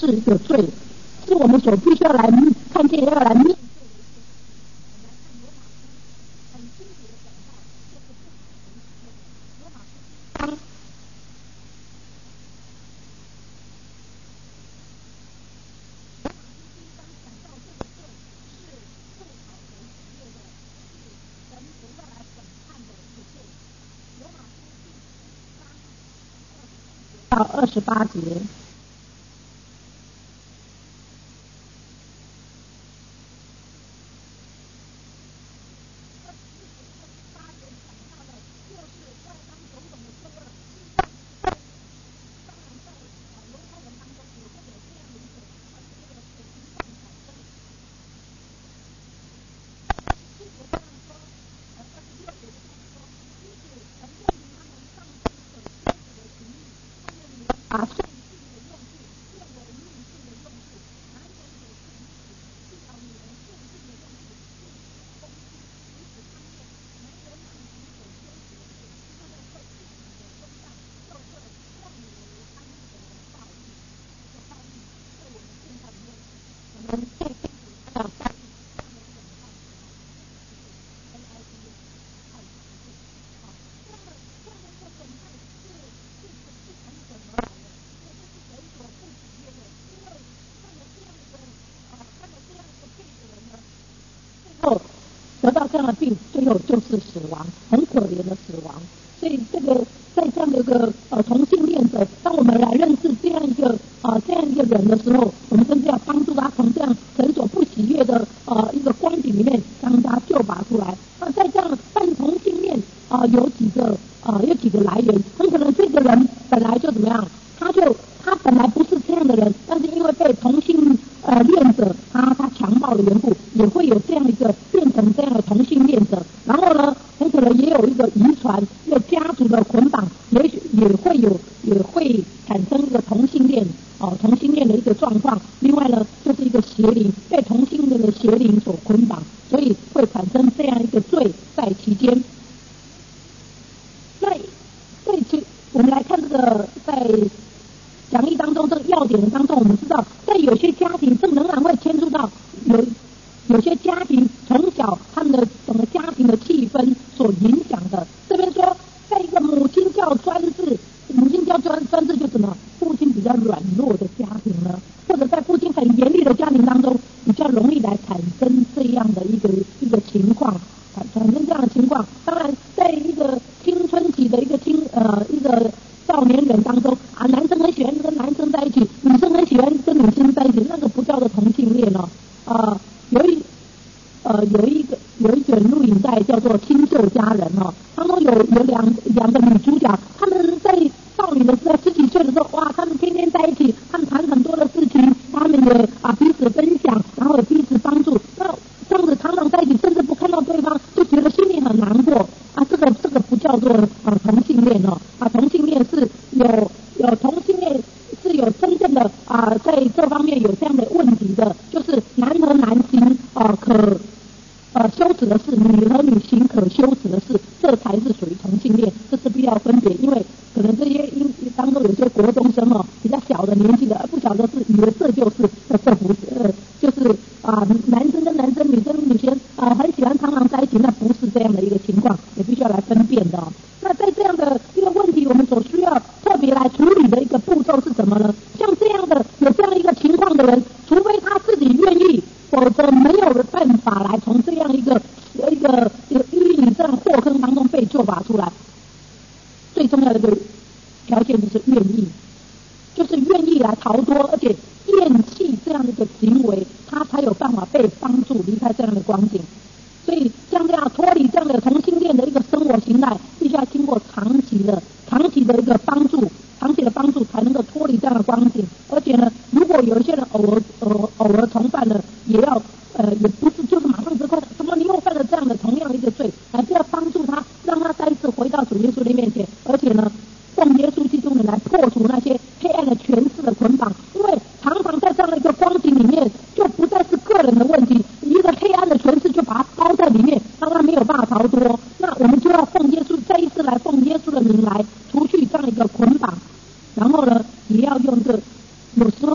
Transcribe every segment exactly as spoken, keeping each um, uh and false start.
是一个罪，是我们所必须要来看见，要来面。到二十八节。把得到这样的病，最后就是死亡，很可怜的死亡。所以这个在这样的一个呃同性恋者，当我们来认识这样一个啊、呃、这样一个人的时候，我们甚至要帮助他从这样神所不喜悦的呃一个光景里面将他救拔出来。那在这样但同性恋啊、呃、有几个啊、呃、有几个来源，很可能这个人本来就怎么样，他就他本来不是这样的人，但是因为被同性呃恋者他他强暴的缘故，也会有这样一个变成这样的同性恋者。然后呢，很可能也有一个遗传，一个家族的捆绑，也许也会有也会产生一个同性恋哦同性恋的一个状况。另外呢，就是一个邪灵被同性恋的邪灵所捆绑，所以会产生这样一个罪在其间。那在其我们来看这个在讲义当中这个要点当中，我们知道在有些家庭这仍然会牵触到有有些家庭从小他们的整个家庭的气氛所影响的。这边说在一个母亲较专制母亲较专专制就什么父亲比较软弱的家庭呢，或者在父亲很严厉的家庭当中，比较容易来产生这样的一个一个情况，产生这样的情况。当然在一个青春期的一个青呃一个少年人当中啊，男生很喜欢跟男生在一起，女生很喜欢跟女生在一起，那个不叫做同性恋哦。啊，有一呃有一个有一卷录影带叫做《新旧家人》哦，当中有有两两个女主角，她们在少女的时候十几岁的时候，哇，她们天天在一起，她们谈很多的事情，她们也啊彼此分享，然后也彼此帮助。那这样子常常在一起，甚至不看到对方就觉得心里很难过啊。这个这个不叫做啊同性恋哦，啊同性恋是有有同性恋是有真正的啊在这方面有这样的问题的，就是男和男行啊可呃羞耻的事，女和女行可羞耻的事，这才是属于同性恋，这是必要分别。因为可能这些因当中有些国中生哦，比较小的年纪的，不晓得是以为这就是这这不是呃就是啊、呃、男生跟男生，女生跟女生啊、呃、很喜欢常常在一起，那不是这样的一个情况，也必须要来分辨的哦。那在这样的一个问题，我们所需要特别来处理的一个步骤是什么呢？像这样的有这样一个情况的人，除非他自己愿意，否则没有办法来从这样一个一个一个淤泥这样祸坑当中被救拔出来。最重要的一个条件就是愿意，就是愿意来逃脱，而且厌弃这样的一个行为，他才有办法被帮助离开这样的光景。所以像这样脱离这样的同性恋的一个生活形态，必须要经过长期的长期的一个帮助，长期的帮助才能够脱离这样的光景。而且呢，如果有一些人偶尔偶偶尔重犯了，也要呃也不是就是马上责怪，怎么你又犯了这样的同样的一个罪，还是要帮助他，让他再一次回到主耶稣的面前，而且呢，奉耶稣基督来破除那些黑暗的权势的捆绑。因为常常在这样的一个光景里面，就不再是个人的问题，一个黑暗的权势就把它包在里面，让他没有办法逃脱。那我们就要奉耶稣再一次来奉耶稣的名来除去这样一个捆绑，然后呢，也要用这有时候也需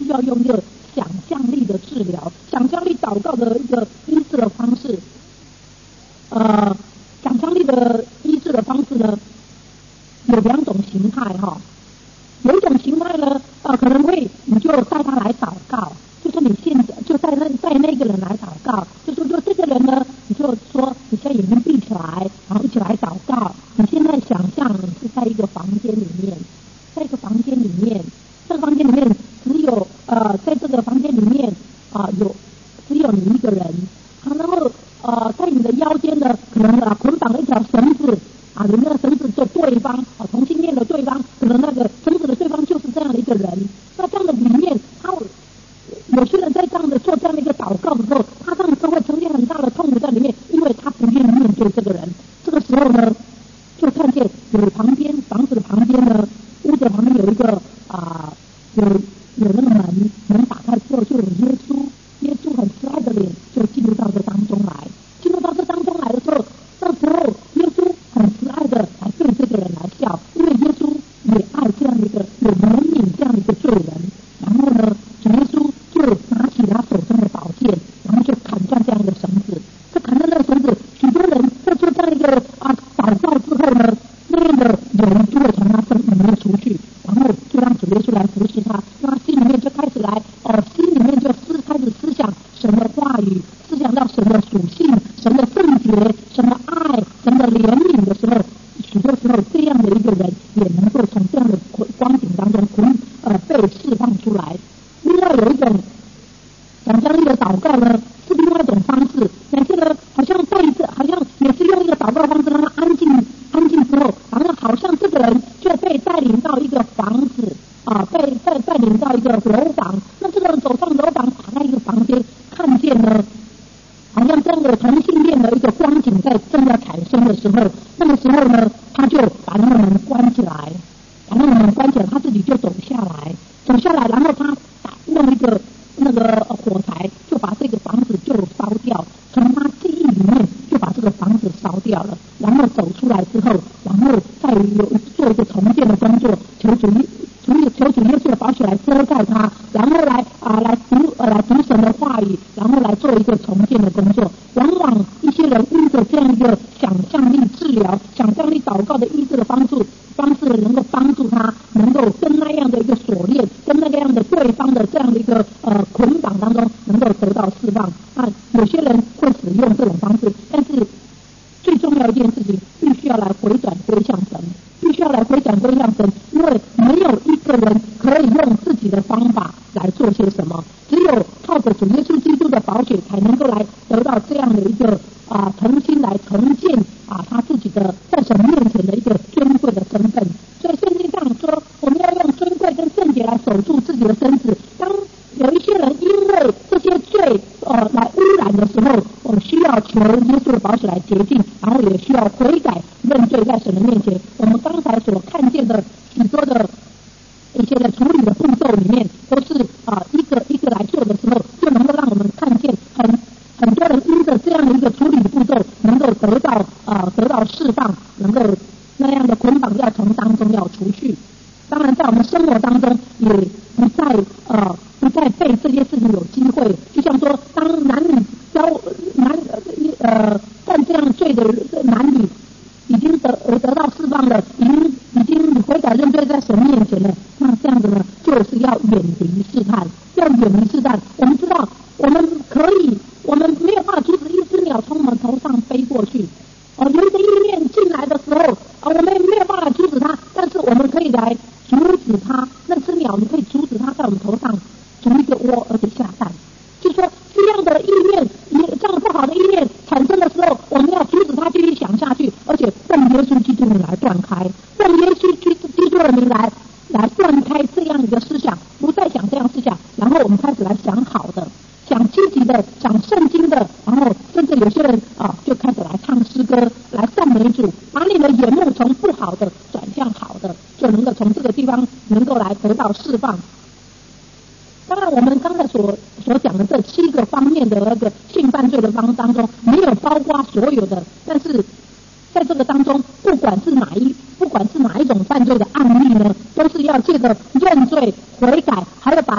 须要用一个想象力的治疗，想象力祷告的一个医治的方式。呃，想象力的医治的方式呢，有两种形态哈。有一种形态呢，呃，可能会你就带他来祷告，就说你现在就带那带那个人来祷告，就说就这个人呢，你就说你现在眼睛闭起来，然后一起来祷告。你现在想象你是在一个房间里面，在一个房间里面，这个房间里面只有呃，在这个房间里面啊、呃、有只有你一个人，好，然后呃，在你的腰间呢，可能啊捆绑了一条绳子。啊，你那个绳子就对方，啊，同性恋的对方，可能那个绳子的对方就是这样的一个人。那这样的里面，他有些人在这样的做这样的一个祷告的时候，他这样就会呈现很大的痛苦在里面，因为他不愿意面对这个人。这个时候呢，就看见有旁边房子的旁边呢，屋子旁边有一个啊、呃，有有那个门，门打开之后就有耶稣，耶稣很慈爱的脸就进入到这当中来，进入到这当中来的时候，这时候耶稣很慈爱的来对这个人来笑，因为耶稣也爱这样的一个有怜悯这样的一个罪人。然后呢，主耶稣就拿起他手中的宝剑，然后就砍断这样一个绳子。这砍断那个绳子，许多人在做这样一个啊祷告之后呢，那样的人就会从他身里面出去，然后就让主耶稣来服侍他，让他心里面就开始来哦，心里面就思开始思想神的话语，思想到神的属性，神的圣洁，神的爱，神的怜悯的时候，许多时候这样的一个人也能够从这样的光景当中捆呃被释放出来。另外有一种想象力的祷告呢，是另外一种方式，但是呢，好像在一次，好像也是用一个祷告方式让他安静，安静之后，然后好像这个人就被带领到一个房子啊，被被带领到一个楼房。那这个人走上楼房，打开一个房间，看见呢，好像这样的同性恋的一个光景在正在产生的时候，那个时候呢，他就把那个门关起来，把那个门关起来，他自己就走下来，走下来，然后他用一个那个火柴就把这个房子就烧掉，从他记忆里面就把这个房子烧掉了，然后走出来之后，然后再有做一个重建的工作，求主求求主耶稣的宝血来遮盖他，然后来啊来读呃来读神的话语，然后来做一个重建的工作。往往一些人因着这样一个想象力治疗、想象力祷告的医治的帮助方式，能够帮助他能够跟那样的一个锁链，跟那个样的对方的这样的一个呃捆绑当中，能够得到释放。啊，有些人会使用这种方式，但是最重要一件事情，必须要来回转归向神，必须要来回转归向神，因为没有一个人可以用自己的方法来做些什么，只有靠着主耶稣基督的宝血，才能够来得到这样的一个啊重新来重建啊他自己的在神面前的一个尊贵的身份。所以圣经上说，我们要用尊贵跟圣洁来守住自己的身子。当有一些人因为这些罪呃来污染的时候，我们需要求耶稣的宝血来洁净，然后也需要悔改认罪在神的面前。我们刚才所看见的许多的一些的处理的步骤里面，都是啊、呃、一个一个来做的时候，就能够让我们看见很很多人因着这样的一个处理的步骤，能够得到啊、呃、得到释放，能够那样的捆绑要从当中要除去。当然，在我们生活当中也不再呃不再被这些事情有机会，就像说，当男女交男呃犯这样罪的男女已经得得到释放了，已经已经悔改认罪在神面前了，那这样子呢，就是要远离试探，要远离试探。我们知道，我们可以，我们没有办法阻止一只鸟从我们头上飞过去。哦，有一个意念进来的时候，啊、哦，我们没有办法阻止它，但是我们可以来阻止它。那只鸟，你可以阻止它在我们头上筑一个窝，而且下蛋。就说这样的意念，这样不好的意念产生的时候，我们要阻止它继续想下去，而且奉耶稣基督名来断开，奉耶稣基督的名来来断开这样一个思想，不再想这样思想，然后我们开始来想好的。讲积极的，讲圣经的，然后甚至有些人啊，就开始来唱诗歌，来赞美主，把你的眼目从不好的转向好的，就能够从这个地方能够来得到释放。当然，我们刚才所所讲的这七个方面的那个性犯罪的方当中，没有包括所有的，但是在这个当中，不管是哪一不管是哪一种犯罪的案例呢，都是要借着认罪悔改，还要把啊、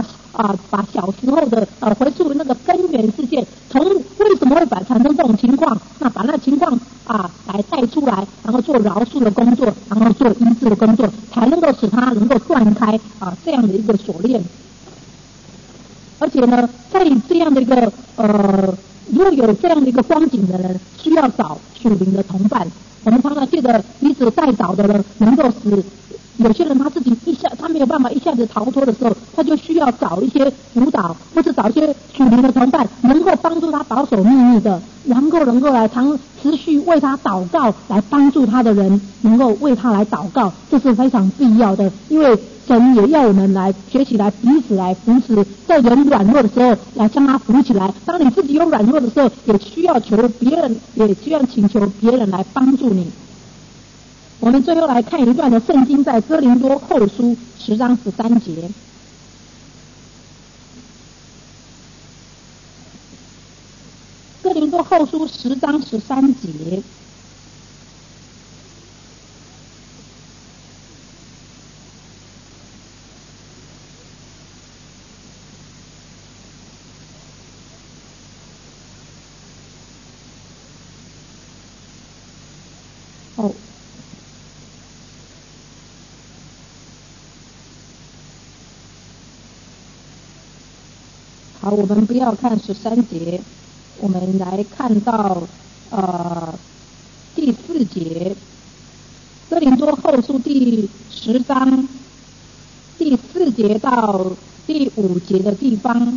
啊，把小时候的呃回溯那个根源事件，从为什么会把产生这种情况，那把那情况啊来带出来，然后做饶恕的工作，然后做医治的工作，才能够使他能够断开啊这样的一个锁链。而且呢，在这样的一个呃，如果有这样的一个光景的人，需要找属灵的同伴。我们常常记得彼此代祷的人，能够使有些人他自己一下他没有办法一下子逃脱的时候，他就需要找一些辅导，或者找一些属灵的同伴，能够帮助他保守秘密的，然后能够来长持续为他祷告，来帮助他的人能够为他来祷告，这是非常必要的。因为神也要我们来学习，来彼此来扶持，在人软弱的时候来将他扶起来。当你自己有软弱的时候，也需要求别人，也需要请求别人来帮助你。我们最后来看一段的圣经，在哥林多后书十章十三节。哥林多后书十章十三节。哦，好，我们不要看十三节，我们来看到呃第四节，哥林多后书第十章第四节到第五节的地方。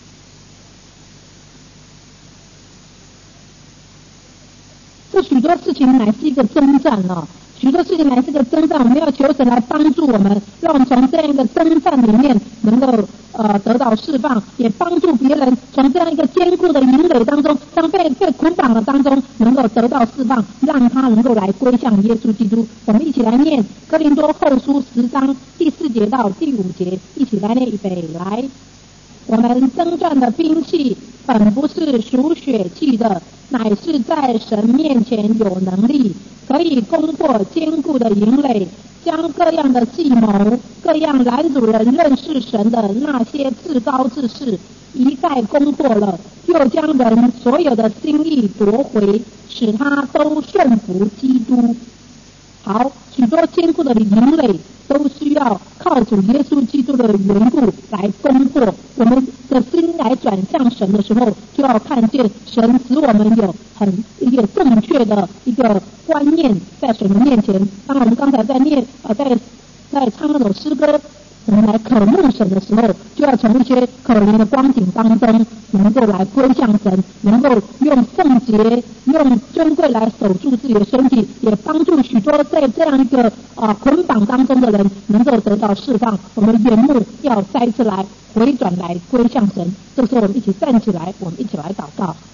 这许多事情乃是一个征战哦，许多事情乃是一个征战，我们要求神来帮助我们，让我们从这样一个征战里面能够呃得到释放，也帮助别人从这样一个坚固的营垒当中，像被被捆绑的当中能够得到释放，让他能够来归向耶稣基督。我们一起来念哥林多后书十章第四节到第五节，一起来念，预备来。我们征战的兵器本不是属血气的，乃是在神面前有能力，可以攻破坚固的营垒，将各样的计谋、各样拦阻人认识神的那些至高之事一概攻破了，又将人所有的心意夺回，使他都顺服基督。好，许多坚固的营垒都需要靠主耶稣基督的缘故来攻破。我们的心来转向神的时候，就要看见神使我们有很一个正确的一个观念在神的面前。当我们刚才在念呃在在唱那首诗歌，我们来渴慕神的时候，就要从一些可怜的光景当中能够来归向神，能够用圣洁用尊贵来守住自己的身体，也帮助许多在这样一个啊、呃、捆绑当中的人能够得到释放。我们眼目要再次来回转来归向神。这时候我们一起站起来，我们一起来祷告。